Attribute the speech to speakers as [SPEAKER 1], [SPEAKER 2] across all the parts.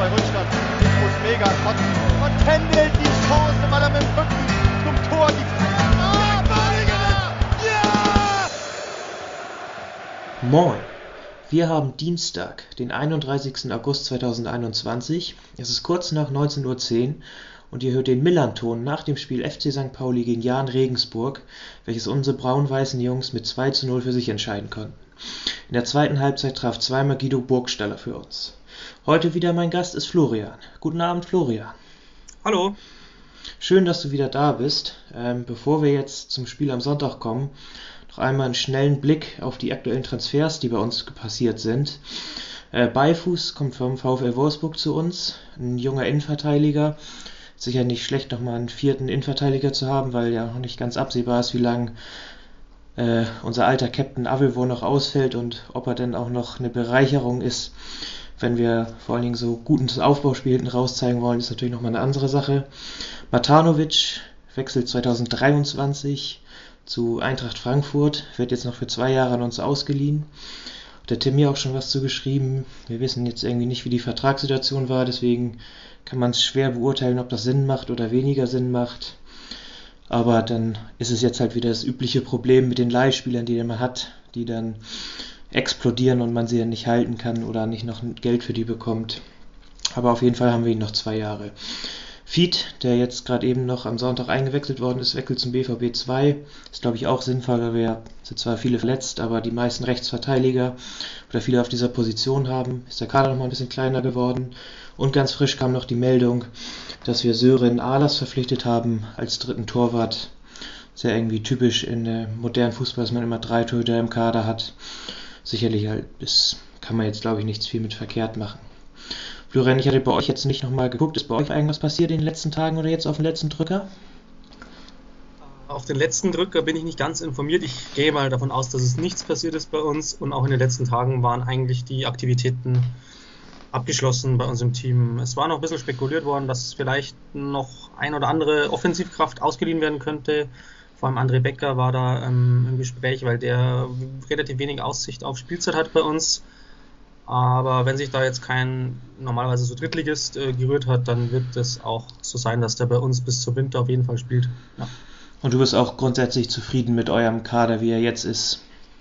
[SPEAKER 1] bei Rückstand. Infos mega und Kendall die Chance, weil er mit dem Rücken zum Tor die
[SPEAKER 2] Moin! Wir haben Dienstag, den 31. August 2021. Es ist kurz nach 19:10 Uhr und ihr hört den Millanton nach dem Spiel FC St. Pauli gegen Jahn Regensburg, welches unsere braun-weißen Jungs mit 2:0 für sich entscheiden konnten. In der zweiten Halbzeit traf zweimal Guido Burgstaller für uns. Heute wieder mein Gast ist Florian. Guten Abend, Florian.
[SPEAKER 3] Hallo.
[SPEAKER 2] Schön, dass du wieder da bist. Bevor wir jetzt zum Spiel am Sonntag kommen, noch einmal einen schnellen Blick auf die aktuellen Transfers, die bei uns passiert sind. Beifuß kommt vom VfL Wolfsburg zu uns, ein junger Innenverteidiger. Sicher nicht schlecht, nochmal einen vierten Innenverteidiger zu haben, weil ja noch nicht ganz absehbar ist, wie lange unser alter Captain Avevo noch ausfällt und ob er denn auch noch eine Bereicherung ist, wenn wir vor allen Dingen so gutes Aufbauspiel hinten raus zeigen wollen, ist natürlich nochmal eine andere Sache. Matanovic wechselt 2023 zu Eintracht Frankfurt, wird jetzt noch für 2 Jahre an uns ausgeliehen. Der Tim hier auch schon was zugeschrieben. Wir wissen jetzt irgendwie nicht, wie die Vertragssituation war, deswegen kann man es schwer beurteilen, ob das Sinn macht oder weniger Sinn macht. Aber dann ist es jetzt halt wieder das übliche Problem mit den Leihspielern, die man hat, die dann explodieren und man sie dann nicht halten kann oder nicht noch Geld für die bekommt. Aber auf jeden Fall haben wir ihn noch 2 Jahre. Fied, der jetzt gerade eben noch am Sonntag eingewechselt worden ist, wechselt zum BVB 2. Ist, glaube ich, auch sinnvoll, weil wir sind zwar viele verletzt, aber die meisten Rechtsverteidiger oder viele auf dieser Position haben. Ist der Kader noch mal ein bisschen kleiner geworden. Und ganz frisch kam noch die Meldung, dass wir Sören Ahlers verpflichtet haben als dritten Torwart. Sehr irgendwie typisch in modernen Fußball, dass man immer 3 Torhüter im Kader hat. Sicherlich halt, das kann man jetzt, glaube ich, nichts viel mit verkehrt machen. Florian, ich hatte bei euch jetzt nicht nochmal geguckt. Ist bei euch irgendwas passiert in den letzten Tagen oder jetzt auf den letzten Drücker?
[SPEAKER 3] Auf den letzten Drücker bin ich nicht ganz informiert. Ich gehe mal davon aus, dass es nichts passiert ist bei uns. Und auch in den letzten Tagen waren eigentlich die Aktivitäten abgeschlossen bei uns im Team. Es war noch ein bisschen spekuliert worden, dass vielleicht noch ein oder andere Offensivkraft ausgeliehen werden könnte. Vor allem André Becker war da im Gespräch, weil der relativ wenig Aussicht auf Spielzeit hat bei uns. Aber wenn sich da jetzt kein normalerweise so Drittligist gerührt hat, dann wird es auch so sein, dass der bei uns bis zum Winter auf jeden Fall spielt. Ja.
[SPEAKER 2] Und du bist auch grundsätzlich zufrieden mit eurem Kader, wie er jetzt ist?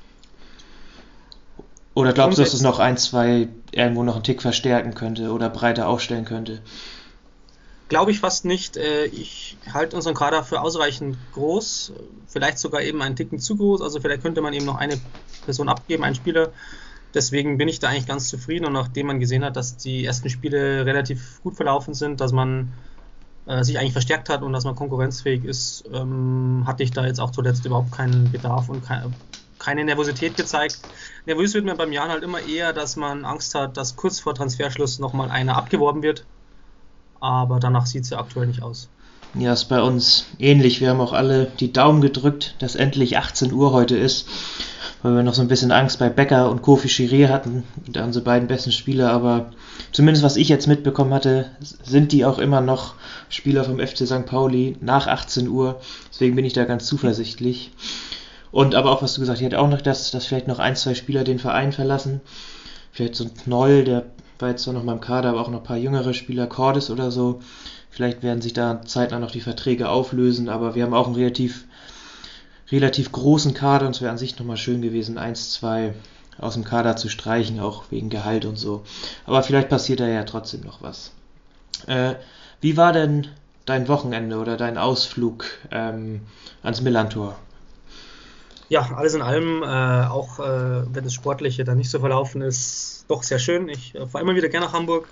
[SPEAKER 2] Oder glaubst du, dass es noch 1, 2 irgendwo noch einen Tick verstärken könnte oder breiter aufstellen könnte?
[SPEAKER 3] Glaube ich fast nicht. Ich halte unseren Kader für ausreichend groß, vielleicht sogar eben einen Ticken zu groß. Also vielleicht könnte man eben noch eine Person abgeben, einen Spieler. Deswegen bin ich da eigentlich ganz zufrieden und nachdem man gesehen hat, dass die ersten Spiele relativ gut verlaufen sind, dass man sich eigentlich verstärkt hat und dass man konkurrenzfähig ist, hatte ich da jetzt auch zuletzt überhaupt keinen Bedarf und keine Nervosität gezeigt. Nervös wird man beim Jan halt immer eher, dass man Angst hat, dass kurz vor Transferschluss nochmal einer abgeworben wird, aber danach sieht es ja aktuell nicht aus.
[SPEAKER 2] Ja, ist bei uns ähnlich. Wir haben auch alle die Daumen gedrückt, dass endlich 18 Uhr heute ist, weil wir noch so ein bisschen Angst bei Becker und Kofi Chiré hatten, unsere beiden besten Spieler, aber zumindest was ich jetzt mitbekommen hatte, sind die auch immer noch Spieler vom FC St. Pauli nach 18 Uhr, deswegen bin ich da ganz zuversichtlich. Und aber auch, was du gesagt hast, ich hätte auch noch, dass vielleicht noch 1, 2 Spieler den Verein verlassen, vielleicht so ein Knoll, der war jetzt zwar noch mal im Kader, aber auch noch ein paar jüngere Spieler, Cordes oder so, vielleicht werden sich da zeitnah noch die Verträge auflösen, aber wir haben auch einen relativ großen Kader und es wäre an sich nochmal schön gewesen, 1, 2 aus dem Kader zu streichen, auch wegen Gehalt und so. Aber vielleicht passiert da ja trotzdem noch was. Wie war denn dein Wochenende oder dein Ausflug ans Millantor?
[SPEAKER 3] Ja, alles in allem, auch wenn das Sportliche da nicht so verlaufen ist, doch sehr schön. Ich fahre immer wieder gerne nach Hamburg.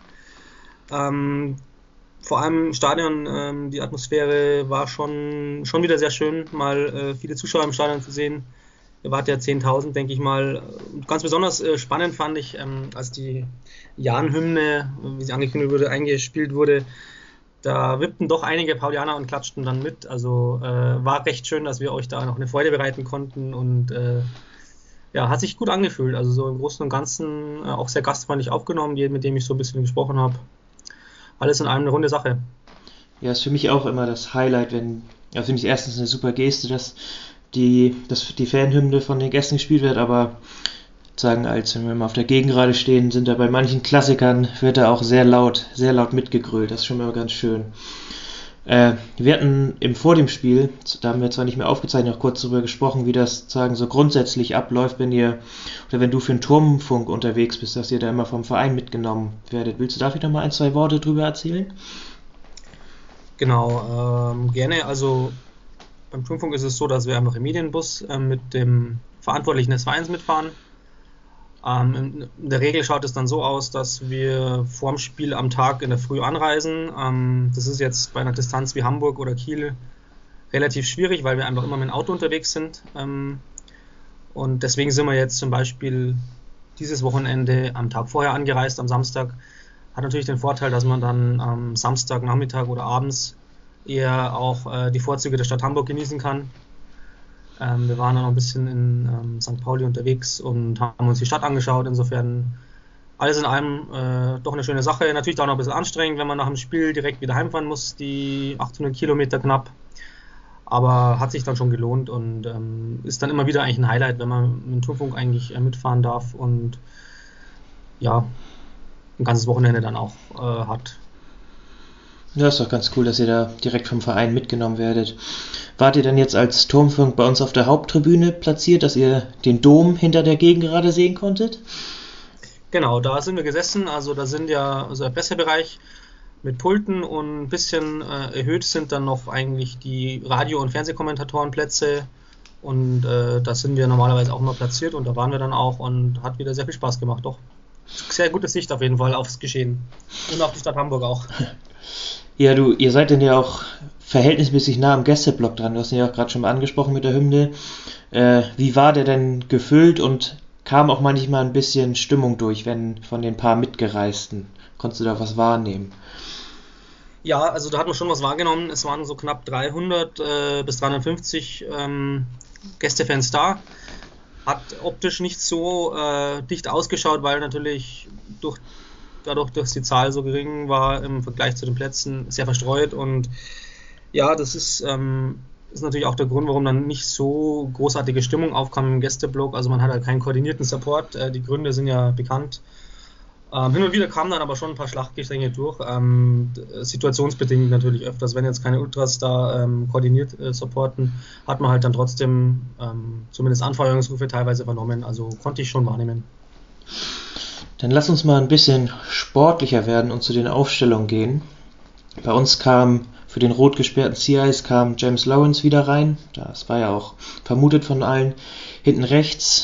[SPEAKER 3] Vor allem im Stadion, die Atmosphäre war schon wieder sehr schön, mal viele Zuschauer im Stadion zu sehen. Wir waren ja 10.000, denke ich mal. Ganz besonders spannend fand ich, als die Jan-Hymne, wie sie angekündigt wurde, eingespielt wurde, da wippten doch einige Paulianer und klatschten dann mit. Also war recht schön, dass wir euch da noch eine Freude bereiten konnten und ja, hat sich gut angefühlt. Also so im Großen und Ganzen auch sehr gastfreundlich aufgenommen, mit dem ich so ein bisschen gesprochen habe. Alles in allem eine runde Sache.
[SPEAKER 2] Ja, ist für mich auch immer das Highlight, finde ich erstens eine super Geste, dass die Fanhymne von den Gästen gespielt wird, aber sagen, als wenn wir mal auf der Gegengerade stehen, sind da bei manchen Klassikern, wird da auch sehr laut mitgegrölt. Das ist schon mal ganz schön. Wir hatten vor dem Spiel, da haben wir zwar nicht mehr aufgezeichnet, noch kurz darüber gesprochen, wie das sagen so grundsätzlich abläuft, wenn du für den Turmfunk unterwegs bist, dass ihr da immer vom Verein mitgenommen werdet. Willst du dafür noch mal 1-2 Worte drüber erzählen?
[SPEAKER 3] Genau, gerne. Also beim Turmfunk ist es so, dass wir einfach im Medienbus mit dem Verantwortlichen des Vereins mitfahren. In der Regel schaut es dann so aus, dass wir vorm Spiel am Tag in der Früh anreisen. Das ist jetzt bei einer Distanz wie Hamburg oder Kiel relativ schwierig, weil wir einfach immer mit dem Auto unterwegs sind. Und deswegen sind wir jetzt zum Beispiel dieses Wochenende am Tag vorher angereist, am Samstag. Hat natürlich den Vorteil, dass man dann am Samstagnachmittag oder abends eher auch die Vorzüge der Stadt Hamburg genießen kann. Wir waren dann noch ein bisschen in St. Pauli unterwegs und haben uns die Stadt angeschaut. Insofern alles in allem doch eine schöne Sache. Natürlich auch noch ein bisschen anstrengend, wenn man nach dem Spiel direkt wieder heimfahren muss, die 800 Kilometer knapp. Aber hat sich dann schon gelohnt und ist dann immer wieder eigentlich ein Highlight, wenn man mit dem Turmfunk eigentlich mitfahren darf und ja, ein ganzes Wochenende dann auch hat.
[SPEAKER 2] Ja, ist doch ganz cool, dass ihr da direkt vom Verein mitgenommen werdet. Wart ihr denn jetzt als Turmfunk bei uns auf der Haupttribüne platziert, dass ihr den Dom hinter der Gegengerade sehen konntet?
[SPEAKER 3] Genau, da sind wir gesessen. Also da sind ja der Pressebereich mit Pulten und ein bisschen erhöht sind dann noch eigentlich die Radio- und Fernsehkommentatorenplätze. Und da sind wir normalerweise auch immer platziert und da waren wir dann auch und hat wieder sehr viel Spaß gemacht. Doch sehr gute Sicht auf jeden Fall aufs Geschehen und auf die Stadt Hamburg auch.
[SPEAKER 2] Ja, ihr seid denn ja auch verhältnismäßig nah am Gästeblock dran. Du hast ihn ja auch gerade schon mal angesprochen mit der Hymne. Wie war der denn gefüllt und kam auch manchmal ein bisschen Stimmung durch, wenn von den paar Mitgereisten? Konntest du da was wahrnehmen?
[SPEAKER 3] Ja, also da hat man schon was wahrgenommen. Es waren so knapp 300 bis 350 Gästefans da. Hat optisch nicht so dicht ausgeschaut, weil natürlich dadurch, dass die Zahl so gering war im Vergleich zu den Plätzen, sehr verstreut. Und ja, das ist natürlich auch der Grund, warum dann nicht so großartige Stimmung aufkam im Gästeblock. Also man hat halt keinen koordinierten Support. Die Gründe sind ja bekannt. Hin und wieder kamen dann aber schon ein paar Schlachtgesänge durch. Situationsbedingt natürlich öfters. Wenn jetzt keine Ultras da koordiniert supporten, hat man halt dann trotzdem zumindest Anfeuerungsrufe teilweise vernommen. Also konnte ich schon wahrnehmen.
[SPEAKER 2] Dann lass uns mal ein bisschen sportlicher werden und zu den Aufstellungen gehen. Bei uns kam für den rot gesperrten Sea-Eis kam James Lawrence wieder rein. Das war ja auch vermutet von allen. Hinten rechts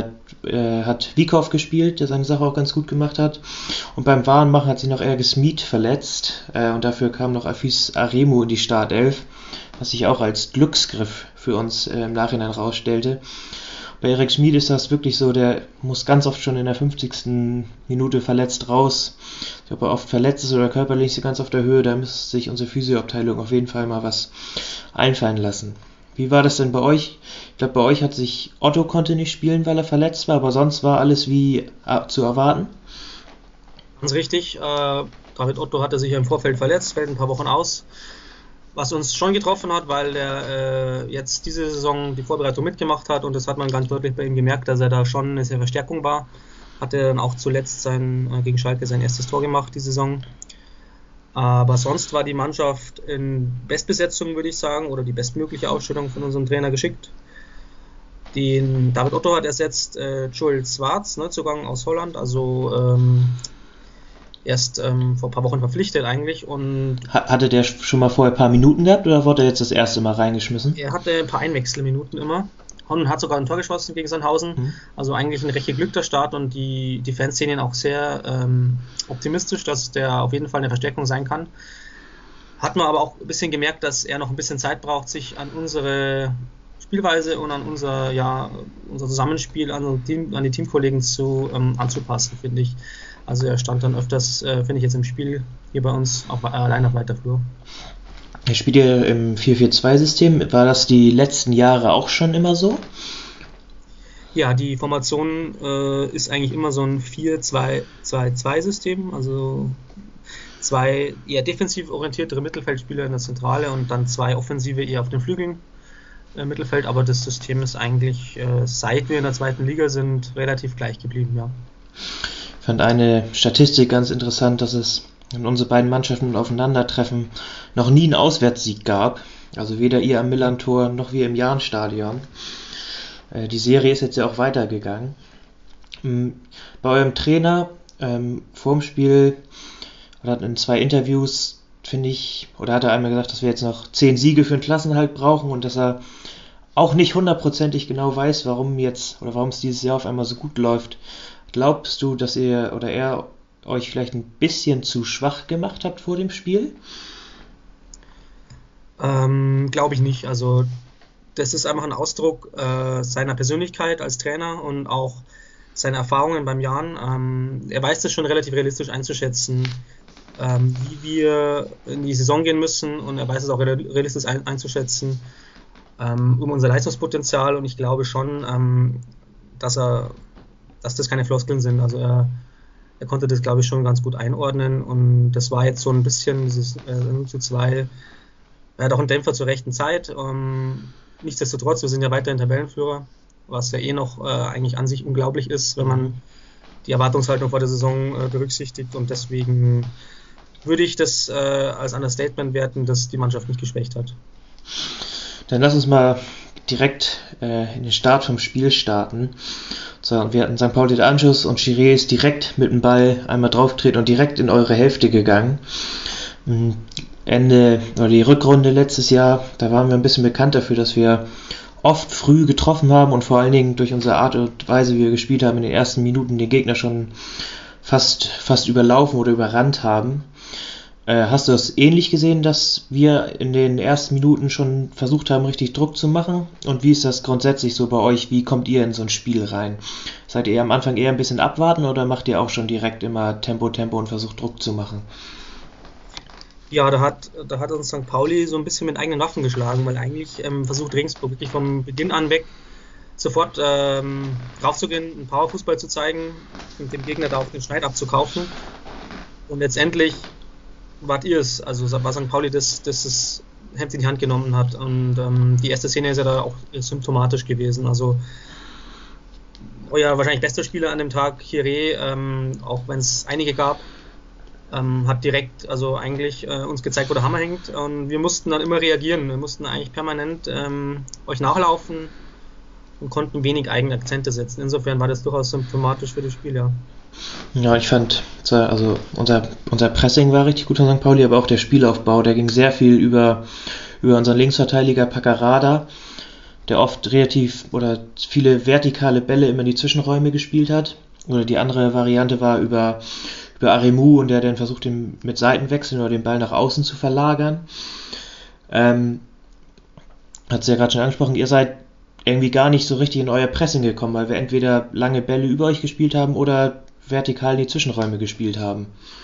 [SPEAKER 2] hat Wiekow gespielt, der seine Sache auch ganz gut gemacht hat. Und beim Warenmachen hat sich noch Ergis Mead verletzt. Und dafür kam noch Afis Aremu in die Startelf, was sich auch als Glücksgriff für uns im Nachhinein rausstellte. Bei Erik Schmid ist das wirklich so, der muss ganz oft schon in der 50. Minute verletzt raus. Ob er oft verletzt ist oder körperlich ist ganz auf der Höhe, da müsste sich unsere Physioabteilung auf jeden Fall mal was einfallen lassen. Wie war das denn bei euch? Ich glaube, bei euch Otto konnte nicht spielen, weil er verletzt war, aber sonst war alles wie zu erwarten.
[SPEAKER 3] Ganz richtig. David Otto hatte sich ja im Vorfeld verletzt, fällt ein paar Wochen aus. Was uns schon getroffen hat, weil er jetzt diese Saison die Vorbereitung mitgemacht hat und das hat man ganz deutlich bei ihm gemerkt, dass er da schon eine sehr Verstärkung war. Hat er dann auch zuletzt gegen Schalke sein erstes Tor gemacht, die Saison. Aber sonst war die Mannschaft in Bestbesetzung, würde ich sagen, oder die bestmögliche Aufstellung von unserem Trainer geschickt. Den David Otto hat ersetzt Joel Zwarts, Neuzugang aus Holland, also erst vor ein paar Wochen verpflichtet eigentlich. Und
[SPEAKER 2] hatte der schon mal vorher ein paar Minuten gehabt oder wurde er jetzt das erste Mal reingeschmissen?
[SPEAKER 3] Er hatte ein paar Einwechselminuten immer und hat sogar ein Tor geschossen gegen Sandhausen. Also eigentlich ein recht geglückter Start und die Fans sehen ihn auch sehr optimistisch, dass der auf jeden Fall eine Verstärkung sein kann. Hat man aber auch ein bisschen gemerkt, dass er noch ein bisschen Zeit braucht, sich an unsere Spielweise und an unser Zusammenspiel, an die Teamkollegen anzupassen, finde ich. Also er stand dann öfters, finde ich jetzt im Spiel hier bei uns allein auf weiter Flur.
[SPEAKER 2] Er spielt ja im 4-4-2-System. War das die letzten Jahre auch schon immer so?
[SPEAKER 3] Ja, die Formation ist eigentlich immer so ein 4-2-2-2-System. Also 2 eher defensiv orientiertere Mittelfeldspieler in der Zentrale und dann 2 offensive eher auf den Flügeln. Mittelfeld, aber das System ist eigentlich, seit wir in der zweiten Liga sind, relativ gleich geblieben, ja.
[SPEAKER 2] Ich fand eine Statistik ganz interessant, dass es in unsere beiden Mannschaften aufeinandertreffen noch nie einen Auswärtssieg gab. Also weder ihr am Millern-Tor noch wir im Jahnstadion. Die Serie ist jetzt ja auch weitergegangen. Bei eurem Trainer vorm Spiel oder in 2 Interviews, finde ich, oder hat er einmal gesagt, dass wir jetzt noch 10 Siege für den Klassenerhalt brauchen und dass er auch nicht hundertprozentig genau weiß, warum es dieses Jahr auf einmal so gut läuft. Glaubst du, dass ihr oder er euch vielleicht ein bisschen zu schwach gemacht habt vor dem Spiel?
[SPEAKER 3] Glaube ich nicht. Also das ist einfach ein Ausdruck seiner Persönlichkeit als Trainer und auch seine Erfahrungen beim Jan. Er weiß das schon relativ realistisch einzuschätzen, wie wir in die Saison gehen müssen, und er weiß es auch realistisch einzuschätzen um unser Leistungspotenzial, und ich glaube schon, dass das keine Floskeln sind. Also er konnte das, glaube ich, schon ganz gut einordnen, und das war jetzt so ein bisschen dieses 0:2. Er hat auch einen Dämpfer zur rechten Zeit. Nichtsdestotrotz, wir sind ja weiterhin Tabellenführer, was ja noch eigentlich an sich unglaublich ist, wenn man die Erwartungshaltung vor der Saison berücksichtigt, und deswegen würde ich das als Understatement werten, dass die Mannschaft nicht geschwächt hat.
[SPEAKER 2] Dann lass uns mal direkt in den Start vom Spiel starten. So, wir hatten St. Pauli den Anschluss und Chiré ist direkt mit dem Ball einmal draufgetreten und direkt in eure Hälfte gegangen. Die Rückrunde letztes Jahr, da waren wir ein bisschen bekannt dafür, dass wir oft früh getroffen haben und vor allen Dingen durch unsere Art und Weise, wie wir gespielt haben, in den ersten Minuten den Gegner schon fast überlaufen oder überrannt haben. Hast du das ähnlich gesehen, dass wir in den ersten Minuten schon versucht haben, richtig Druck zu machen? Und wie ist das grundsätzlich so bei euch? Wie kommt ihr in so ein Spiel rein? Seid ihr am Anfang eher ein bisschen abwarten oder macht ihr auch schon direkt immer Tempo und versucht Druck zu machen?
[SPEAKER 3] Ja, da hat uns St. Pauli so ein bisschen mit eigenen Waffen geschlagen, weil eigentlich versucht Regensburg wirklich vom Beginn an weg sofort raufzugehen, einen Powerfußball zu zeigen und dem Gegner da auch den Schneid abzukaufen. Und letztendlich wart ihr es, also war St. Pauli das Hemd in die Hand genommen hat. Und die erste Szene ist ja da auch symptomatisch gewesen. Also euer wahrscheinlich bester Spieler an dem Tag, Chiré, auch wenn es einige gab, hat direkt also eigentlich uns gezeigt, wo der Hammer hängt, und wir mussten dann immer reagieren. Wir mussten eigentlich permanent euch nachlaufen und konnten wenig eigene Akzente setzen. Insofern war das durchaus symptomatisch für das Spiel, ja.
[SPEAKER 2] Ja, ich fand, also unser Pressing war richtig gut von St. Pauli, aber auch der Spielaufbau, der ging sehr viel über unseren Linksverteidiger Paccarada, der oft relativ viele vertikale Bälle immer in die Zwischenräume gespielt hat. Oder die andere Variante war über Aremu, und der dann versucht, ihn mit Seitenwechseln oder den Ball nach außen zu verlagern. Hat es ja gerade schon angesprochen, ihr seid irgendwie gar nicht so richtig in euer Pressing gekommen, weil wir entweder lange Bälle über euch gespielt haben oder vertikal in die Zwischenräume gespielt haben.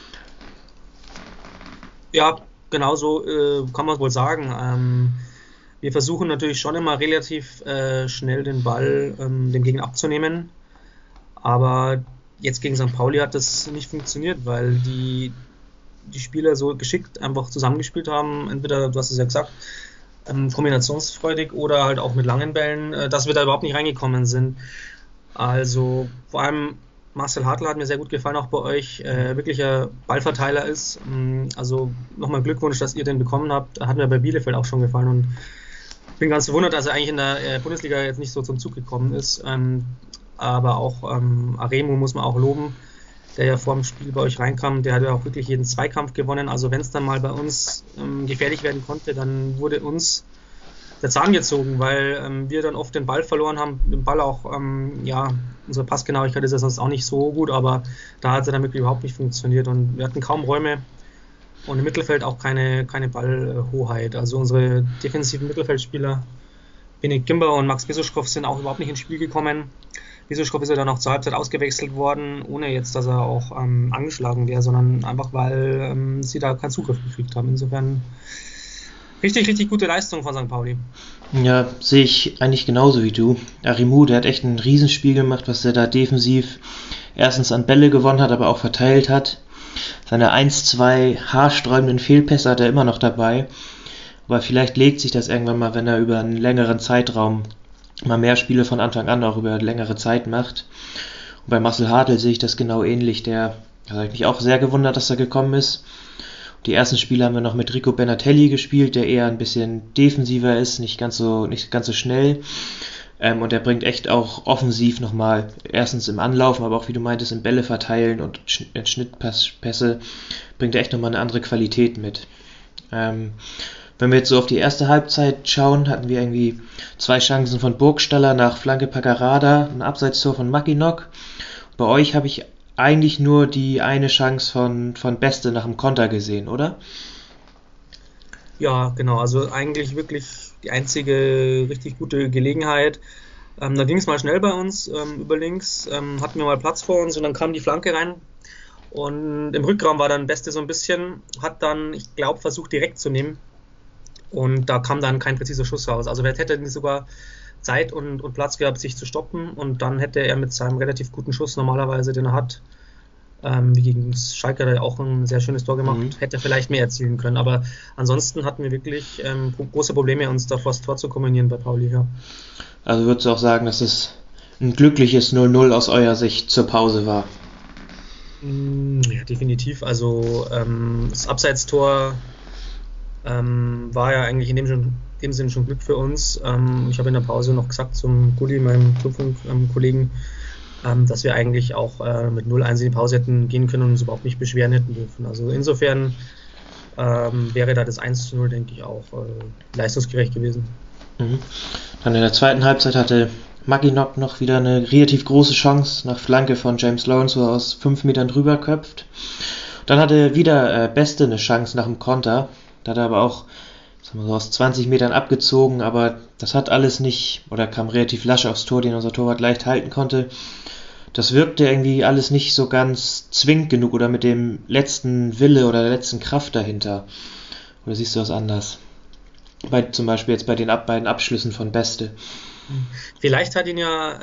[SPEAKER 3] Ja, genau so kann man wohl sagen. Wir versuchen natürlich schon immer relativ schnell den Ball dem Gegner abzunehmen, aber jetzt gegen St. Pauli hat das nicht funktioniert, weil die Spieler so geschickt einfach zusammengespielt haben, entweder, du hast es ja gesagt, kombinationsfreudig oder halt auch mit langen Bällen, dass wir da überhaupt nicht reingekommen sind. Also vor allem Marcel Hartl hat mir sehr gut gefallen, auch bei euch, wirklicher Ballverteiler ist. Also nochmal Glückwunsch, dass ihr den bekommen habt. Hat mir bei Bielefeld auch schon gefallen, und bin ganz verwundert, dass er eigentlich in der Bundesliga jetzt nicht so zum Zug gekommen ist. Aber auch Aremu muss man auch loben, der ja vor dem Spiel bei euch reinkam. Der hat ja auch wirklich jeden Zweikampf gewonnen. Also wenn es dann mal bei uns gefährlich werden konnte, dann wurde uns der Zahn gezogen, weil wir dann oft den Ball verloren haben. Den Ball auch, unsere Passgenauigkeit ist ja sonst auch nicht so gut, aber da hat es dann wirklich überhaupt nicht funktioniert, und wir hatten kaum Räume und im Mittelfeld auch keine Ballhoheit. Also unsere defensiven Mittelfeldspieler, Benik Gimber und Max Besuschkow, sind auch überhaupt nicht ins Spiel gekommen. Besuschkow ist ja dann auch zur Halbzeit ausgewechselt worden, ohne jetzt, dass er auch angeschlagen wäre, sondern einfach, weil sie da keinen Zugriff gekriegt haben. Insofern richtig, richtig gute Leistung von St. Pauli.
[SPEAKER 2] Ja, sehe ich eigentlich genauso wie du. Aremu, der hat echt ein Riesenspiel gemacht, was er da defensiv erstens an Bälle gewonnen hat, aber auch verteilt hat. Seine 1-2 haarsträubenden Fehlpässe hat er immer noch dabei. Aber vielleicht legt sich das irgendwann mal, wenn er über einen längeren Zeitraum mal mehr Spiele von Anfang an auch über längere Zeit macht. Und bei Marcel Hartl sehe ich das genau ähnlich. Da habe ich mich auch sehr gewundert, dass er gekommen ist. Die ersten Spiele haben wir noch mit Rico Benatelli gespielt, der eher ein bisschen defensiver ist, nicht ganz so schnell. Und der bringt echt auch offensiv nochmal, erstens im Anlaufen, aber auch wie du meintest, im Bälle verteilen und Schnittpässe, bringt er echt nochmal eine andere Qualität mit. Wenn wir jetzt so auf die erste Halbzeit schauen, hatten wir irgendwie 2 Chancen von Burgstaller nach Flanke Paccarada, ein Abseitstor von Mackinock. Bei euch habe ich eigentlich nur die eine Chance von Beste nach dem Konter gesehen, oder?
[SPEAKER 3] Ja, genau, also eigentlich wirklich die einzige richtig gute Gelegenheit. Da ging es mal schnell bei uns, über links, hatten wir mal Platz vor uns und dann kam die Flanke rein. Und im Rückraum war dann Beste so ein bisschen, hat dann, ich glaube, versucht direkt zu nehmen. Und da kam dann kein präziser Schuss raus. Also wer hätte sogar Zeit und Platz gehabt, sich zu stoppen. Und dann hätte er mit seinem relativ guten Schuss normalerweise, den er hat, wie gegen Schalke hat er auch ein sehr schönes Tor gemacht, hätte vielleicht mehr erzielen können. Aber ansonsten hatten wir wirklich große Probleme, uns da vor das Tor zu kombinieren bei Pauli. Ja.
[SPEAKER 2] Also würdest du auch sagen, dass es ein glückliches 0-0 aus eurer Sicht zur Pause war?
[SPEAKER 3] Ja, definitiv. Also das Abseitstor war ja eigentlich in dem Sinne schon Glück für uns. Ich habe in der Pause noch gesagt zum Gulli, meinem Clubfunk-Kollegen, dass wir eigentlich auch mit 0-1 in die Pause hätten gehen können und uns überhaupt nicht beschweren hätten dürfen. Also insofern wäre da das 1-0, denke ich, auch leistungsgerecht gewesen.
[SPEAKER 2] Dann in der zweiten Halbzeit hatte Mackinock noch wieder eine relativ große Chance nach Flanke von James Lawrence, wo er aus 5 Metern drüber köpft. Dann hatte wieder Beste eine Chance nach dem Konter. Da hat er aber auch aus 20 Metern abgezogen, aber das hat alles nicht, oder kam relativ lasch aufs Tor, den unser Torwart leicht halten konnte. Das wirkte irgendwie alles nicht so ganz zwingend genug oder mit dem letzten Wille oder der letzten Kraft dahinter. Oder siehst du das anders? Zum Beispiel jetzt bei den beiden Abschlüssen von Beste.
[SPEAKER 3] Vielleicht hat ihn ja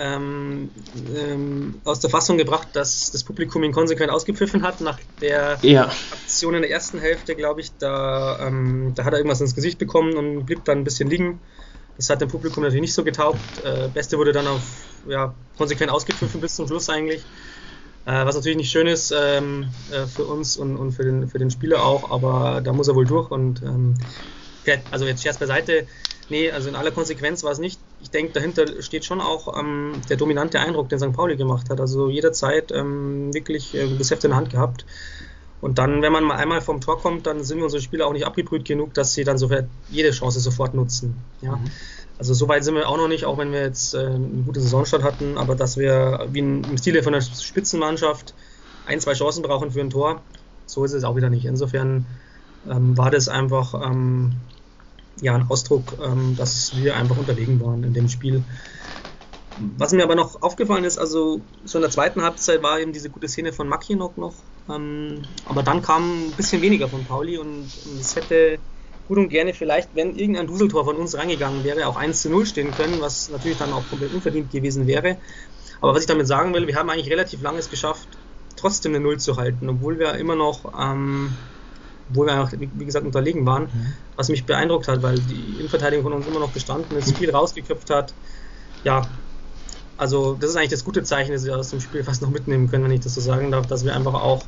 [SPEAKER 3] aus der Fassung gebracht, dass das Publikum ihn konsequent ausgepfiffen hat nach der Aktion in der ersten Hälfte, glaube ich. Da hat er irgendwas ins Gesicht bekommen und blieb dann ein bisschen liegen. Das hat dem Publikum natürlich nicht so getaugt. Beste wurde dann konsequent ausgepfiffen bis zum Schluss eigentlich. Was natürlich nicht schön ist für uns und für den Spieler auch, aber da muss er wohl durch. Und also jetzt Scherz beiseite. Nee, also in aller Konsequenz war es nicht. Ich denke, dahinter steht schon auch der dominante Eindruck, den St. Pauli gemacht hat. Also jederzeit wirklich das Heft in der Hand gehabt. Und dann, wenn man mal einmal vom Tor kommt, dann sind unsere Spieler auch nicht abgebrüht genug, dass sie dann jede Chance sofort nutzen. Ja? Also so weit sind wir auch noch nicht, auch wenn wir jetzt eine gute Saisonstart hatten, aber dass wir wie im Stile von der Spitzenmannschaft 1-2 Chancen brauchen für ein Tor, so ist es auch wieder nicht. Insofern war das einfach ein Ausdruck, dass wir einfach unterlegen waren in dem Spiel. Was mir aber noch aufgefallen ist, also so in der zweiten Halbzeit war eben diese gute Szene von Mackinock noch, aber dann kam ein bisschen weniger von Pauli und es hätte gut und gerne vielleicht, wenn irgendein Duseltor von uns reingegangen wäre, auch 1-0 stehen können, was natürlich dann auch komplett unverdient gewesen wäre. Aber was ich damit sagen will, wir haben eigentlich relativ lange es geschafft, trotzdem eine 0 zu halten, obwohl wir immer noch wie gesagt, unterlegen waren, was mich beeindruckt hat, weil die Innenverteidigung von uns immer noch gestanden ist, viel rausgeköpft hat. Ja, also das ist eigentlich das gute Zeichen, das wir aus dem Spiel fast noch mitnehmen können, wenn ich das so sagen darf, dass wir einfach auch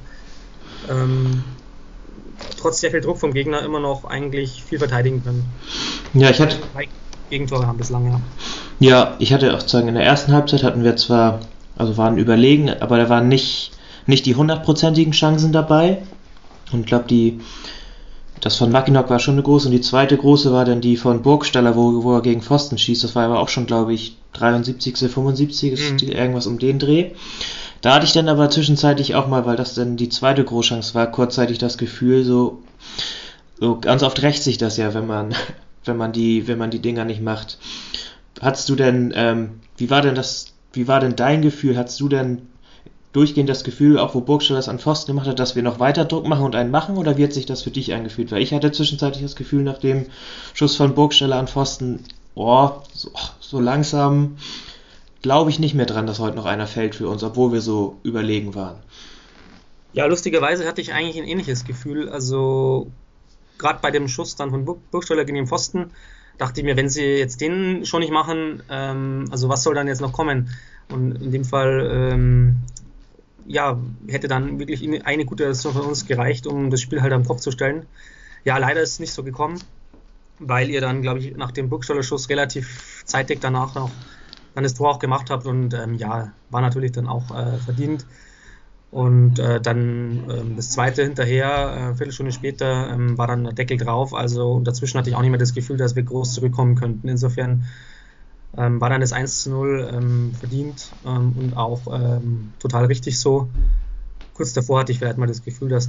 [SPEAKER 3] trotz sehr viel Druck vom Gegner immer noch eigentlich viel verteidigen können.
[SPEAKER 2] Ja, ich hatte
[SPEAKER 3] 3 Gegentore haben bislang, ja.
[SPEAKER 2] Ja, ich hatte auch zu sagen, in der ersten Halbzeit hatten wir zwar, also waren überlegen, aber da waren nicht die 100%igen Chancen dabei. Und ich glaube, das von Mackinock war schon eine große und die zweite große war dann die von Burgstaller, wo er gegen Pfosten schießt. Das war aber auch schon, glaube ich, 73., 75., irgendwas um den Dreh. Da hatte ich dann aber zwischenzeitlich auch mal, weil das dann die zweite Großchance war, kurzzeitig das Gefühl, so ganz oft rächt sich das ja, wenn man die Dinger nicht macht. Hattest du denn, wie war denn dein Gefühl? Hattest du denn durchgehend das Gefühl, auch wo Burgstaller das an Pfosten gemacht hat, dass wir noch weiter Druck machen und einen machen, oder wie hat sich das für dich angefühlt? Weil ich hatte zwischenzeitlich das Gefühl, nach dem Schuss von Burgstaller an Pfosten, so langsam glaube ich nicht mehr dran, dass heute noch einer fällt für uns, obwohl wir so überlegen waren.
[SPEAKER 3] Ja, lustigerweise hatte ich eigentlich ein ähnliches Gefühl. Also gerade bei dem Schuss dann von Burgstaller gegen den Pfosten, dachte ich mir, wenn sie jetzt den schon nicht machen, also was soll dann jetzt noch kommen? Und in dem Fall, hätte dann wirklich eine gute Aktion von uns gereicht, um das Spiel halt am Kopf zu stellen. Ja, leider ist es nicht so gekommen, weil ihr dann, glaube ich, nach dem Burgstaller Schuss relativ zeitig danach noch dann das Tor auch gemacht habt und war natürlich dann auch verdient. Und dann das zweite hinterher, Viertelstunde später, war dann der Deckel drauf. Also dazwischen hatte ich auch nicht mehr das Gefühl, dass wir groß zurückkommen könnten. Insofern war dann das 1:0 verdient und auch total richtig so. Kurz davor hatte ich vielleicht mal das Gefühl, dass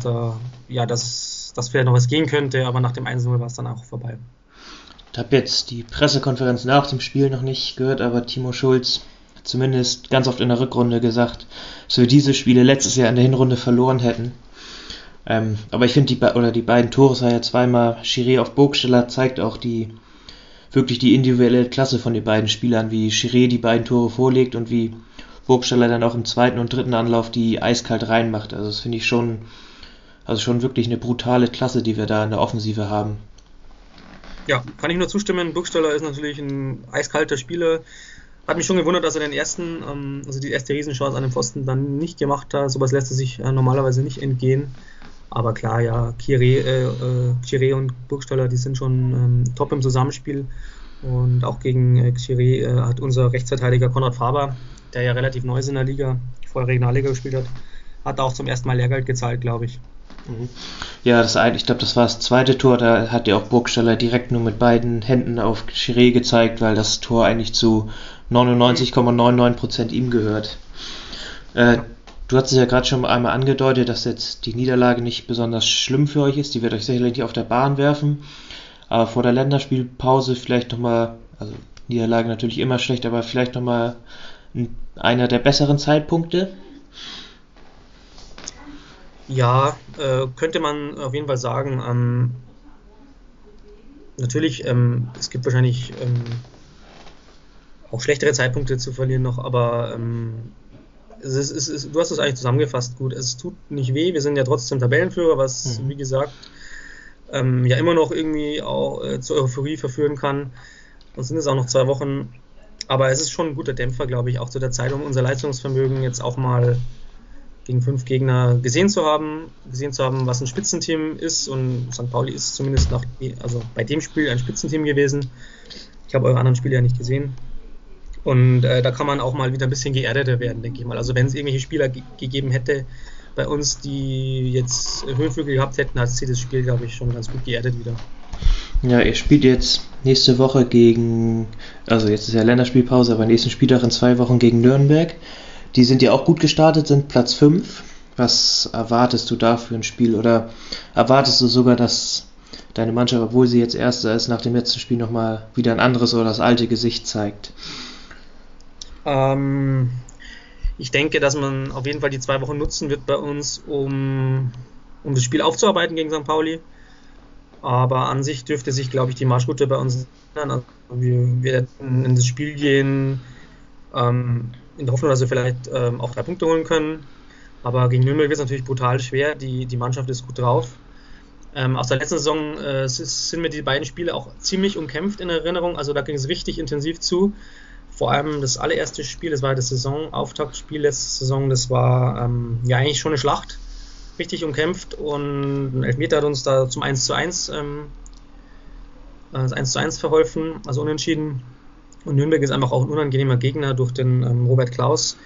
[SPEAKER 3] dass vielleicht noch was gehen könnte, aber nach dem 1:0 war es dann auch vorbei.
[SPEAKER 2] Ich habe jetzt die Pressekonferenz nach dem Spiel noch nicht gehört, aber Timo Schulz hat zumindest ganz oft in der Rückrunde gesagt, dass wir diese Spiele letztes Jahr in der Hinrunde verloren hätten. Aber ich finde, die beiden Tore, es war ja zweimal Chiré auf Burgstaller, zeigt auch wirklich die individuelle Klasse von den beiden Spielern, wie Chiré die beiden Tore vorlegt und wie Burgstaller dann auch im zweiten und dritten Anlauf die eiskalt reinmacht. Also das finde ich schon wirklich eine brutale Klasse, die wir da in der Offensive haben.
[SPEAKER 3] Ja, kann ich nur zustimmen. Burgstaller ist natürlich ein eiskalter Spieler. Hat mich schon gewundert, dass er die erste Riesenchance an den Pfosten dann nicht gemacht hat. Sowas lässt er sich normalerweise nicht entgehen. Aber klar, ja, Chiré und Burgstaller, die sind schon top im Zusammenspiel. Und auch gegen Chiré hat unser Rechtsverteidiger Konrad Faber, der ja relativ neu ist in der Liga, vorher Regionalliga gespielt hat auch zum ersten Mal Lehrgeld gezahlt, glaube ich.
[SPEAKER 2] Ja, ich glaube, das war das zweite Tor, da hat ja auch Burgstaller direkt nur mit beiden Händen auf Chiré gezeigt, weil das Tor eigentlich zu 99,99% ihm gehört. Du hast es ja gerade schon einmal angedeutet, dass jetzt die Niederlage nicht besonders schlimm für euch ist, die wird euch sicherlich nicht auf der Bahn werfen, aber vor der Länderspielpause vielleicht nochmal, also Niederlage natürlich immer schlecht, aber vielleicht nochmal einer der besseren Zeitpunkte.
[SPEAKER 3] Ja, könnte man auf jeden Fall sagen. Natürlich, es gibt wahrscheinlich auch schlechtere Zeitpunkte zu verlieren noch, aber du hast es eigentlich zusammengefasst gut. Es tut nicht weh, wir sind ja trotzdem Tabellenführer, was wie gesagt ja immer noch irgendwie auch zur Euphorie verführen kann. Und sind es auch noch 2 Wochen, aber es ist schon ein guter Dämpfer, glaube ich, auch zu der Zeit, um unser Leistungsvermögen jetzt auch mal gegen 5 Gegner gesehen zu haben, was ein Spitzenteam ist, und St. Pauli ist zumindest bei dem Spiel ein Spitzenteam gewesen. Ich habe eure anderen Spiele ja nicht gesehen. Und da kann man auch mal wieder ein bisschen geerdeter werden, denke ich mal. Also wenn es irgendwelche Spieler gegeben hätte bei uns, die jetzt Höhenflüge gehabt hätten, hat sie das Spiel, glaube ich, schon ganz gut geerdet wieder.
[SPEAKER 2] Ja, ihr spielt jetzt nächste Woche also jetzt ist ja Länderspielpause, aber nächsten Spieltag in 2 Wochen gegen Nürnberg. Die sind ja auch gut gestartet, sind Platz 5. Was erwartest du da für ein Spiel? Oder erwartest du sogar, dass deine Mannschaft, obwohl sie jetzt Erster ist, nach dem letzten Spiel nochmal wieder ein anderes oder das alte Gesicht zeigt?
[SPEAKER 3] Ich denke, dass man auf jeden Fall die 2 Wochen nutzen wird bei uns, um das Spiel aufzuarbeiten gegen St. Pauli. Aber an sich dürfte sich, glaube ich, die Marschroute bei uns ändern. Also wir werden in das Spiel gehen, in der Hoffnung, dass wir vielleicht auch 3 Punkte holen können. Aber gegen Nürnberg wird es natürlich brutal schwer. Die Mannschaft ist gut drauf. Aus der letzten Saison sind mir die beiden Spiele auch ziemlich umkämpft in Erinnerung. Also da ging es richtig intensiv zu. Vor allem das allererste Spiel, das war das Saisonauftaktspiel letzte Saison, das war eigentlich schon eine Schlacht. Richtig umkämpft, und ein Elfmeter hat uns da zum 1:1 verholfen, also unentschieden. Und Nürnberg ist einfach auch ein unangenehmer Gegner durch den Robert Klaus.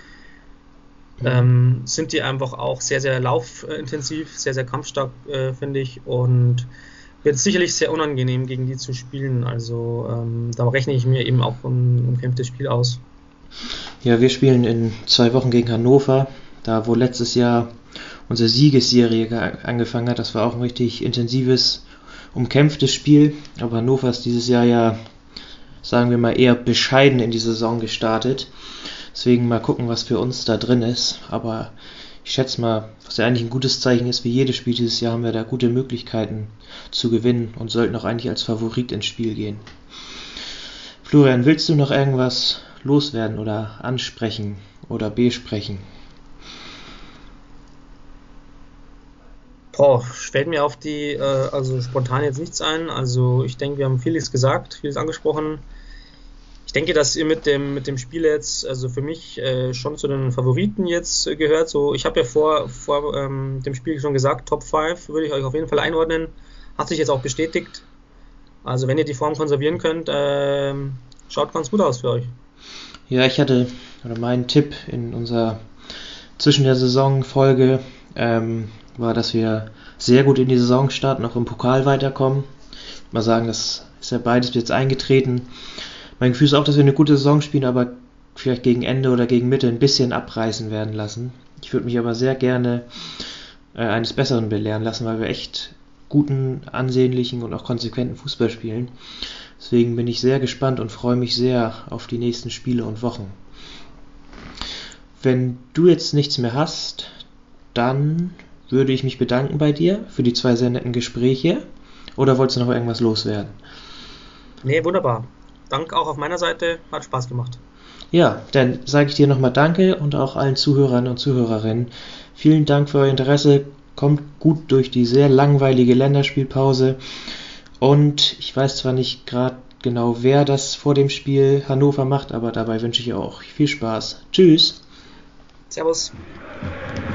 [SPEAKER 3] Sind die einfach auch sehr, sehr laufintensiv, sehr, sehr kampfstark, finde ich. Und wird sicherlich sehr unangenehm, gegen die zu spielen. Also da rechne ich mir eben auch ein umkämpftes Spiel aus.
[SPEAKER 2] Ja, wir spielen in 2 Wochen gegen Hannover, da wo letztes Jahr unsere Siegesserie angefangen hat. Das war auch ein richtig intensives, umkämpftes Spiel. Aber Hannover ist dieses Jahr ja, sagen wir mal, eher bescheiden in die Saison gestartet. Deswegen mal gucken, was für uns da drin ist. Aber ich schätze mal, was ja eigentlich ein gutes Zeichen ist, wie jedes Spiel dieses Jahr haben wir da gute Möglichkeiten zu gewinnen und sollten auch eigentlich als Favorit ins Spiel gehen. Florian, willst du noch irgendwas loswerden oder ansprechen oder besprechen?
[SPEAKER 3] Fällt mir auf die, also spontan jetzt nichts ein. Also ich denke, wir haben vieles gesagt, vieles angesprochen. Ich denke, dass ihr mit dem Spiel jetzt, also für mich schon zu den Favoriten jetzt gehört. So, ich habe ja vor dem Spiel schon gesagt, Top 5 würde ich euch auf jeden Fall einordnen. Hat sich jetzt auch bestätigt. Also wenn ihr die Form konservieren könnt, schaut ganz gut aus für euch.
[SPEAKER 2] Ja, mein Tipp in unserer zwischen der Saison-Folge war, dass wir sehr gut in die Saison starten, auch im Pokal weiterkommen. Mal sagen, das ist ja beides jetzt eingetreten. Mein Gefühl ist auch, dass wir eine gute Saison spielen, aber vielleicht gegen Ende oder gegen Mitte ein bisschen abreißen werden lassen. Ich würde mich aber sehr gerne eines Besseren belehren lassen, weil wir echt guten, ansehnlichen und auch konsequenten Fußball spielen. Deswegen bin ich sehr gespannt und freue mich sehr auf die nächsten Spiele und Wochen. Wenn du jetzt nichts mehr hast, dann würde ich mich bedanken bei dir für die 2 sehr netten Gespräche. Oder wolltest du noch irgendwas loswerden?
[SPEAKER 3] Nee, wunderbar. Dank auch auf meiner Seite, hat Spaß gemacht.
[SPEAKER 2] Ja, dann sage ich dir nochmal Danke und auch allen Zuhörern und Zuhörerinnen. Vielen Dank für euer Interesse. Kommt gut durch die sehr langweilige Länderspielpause. Und ich weiß zwar nicht gerade genau, wer das vor dem Spiel Hannover macht, aber dabei wünsche ich auch viel Spaß. Tschüss.
[SPEAKER 3] Servus.